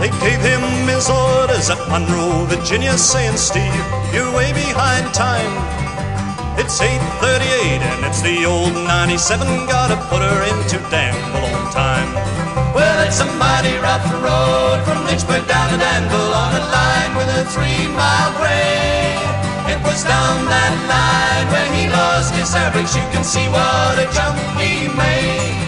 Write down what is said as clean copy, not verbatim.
They gave him his orders at Monroe, Virginia, saying, Steve, you're way behind time. It's 8:38 and it's the old 97, gotta put her into Danville on time. Well, it's a mighty rough road from Lynchburg down to Danville on a line with a 3-mile grade. It was down that line where he lost his air brakes. You can see what a jump he made.